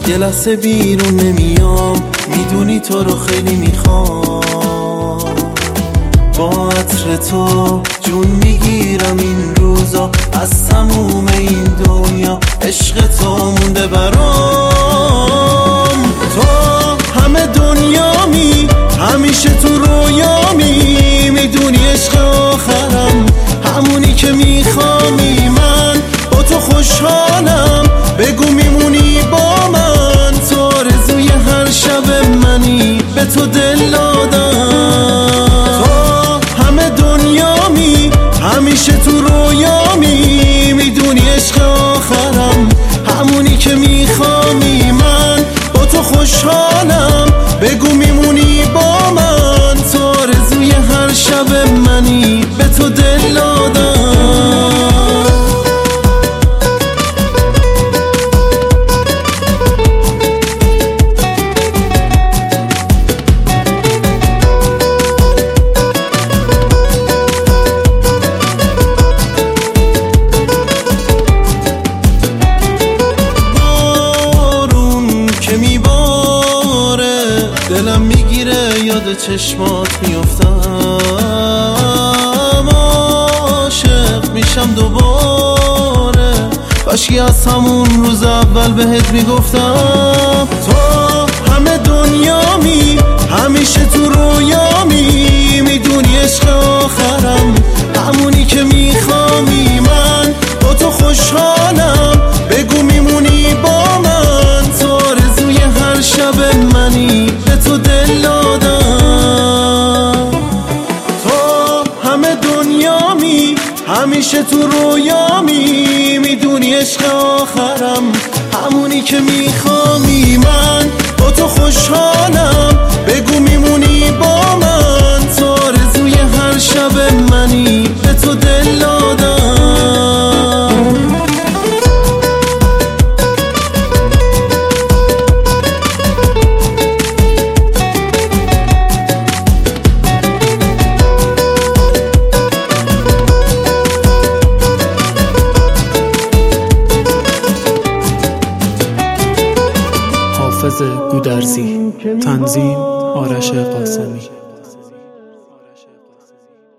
یه لحظه بیرون نمیام، میدونی تو رو خیلی میخوام. با عطر تو جون میگیرم این روزا، از تموم این دنیا عشق تو مونده برام. تو همه دنیامی، همیشه تو رویامی، میدونی عشق آخرم همونی که میخوامی. من با تو خوشحالم، بگو میمونی با من. تو آرزوی هر شب منی، به تو دل دادم. تو همه دنیامی، همیشه تو رویامی، میدونی عشق آخرم همونی که میخوامی. من با تو خوشحالم، بگو میمونی با من. تو آرزوی هر شب منی، به تو دل دادم. دلم میگیره یاد چشمات میفتم، عاشق میشم دوباره. کاشکی از همون روز اول بهت میگفتم. تو همه دنیامی، همیشه تو رویامی، میدونی عشق آخرم همونی که میخوامی. من با تو خوشحالم، بگو میمونی با من. تو آرزوی هر شب منی، به تو دل دادم. تو همه دنیامی، همیشه تو رویامی، میدونی عشق آخرم همونی که میخوامی. من با تو خوشحالم، بگو میمونی با من. تو آرزوی هر شب منی، به تو دل دادم. حافظ گودرزی، تنظیم آرش قاسمی.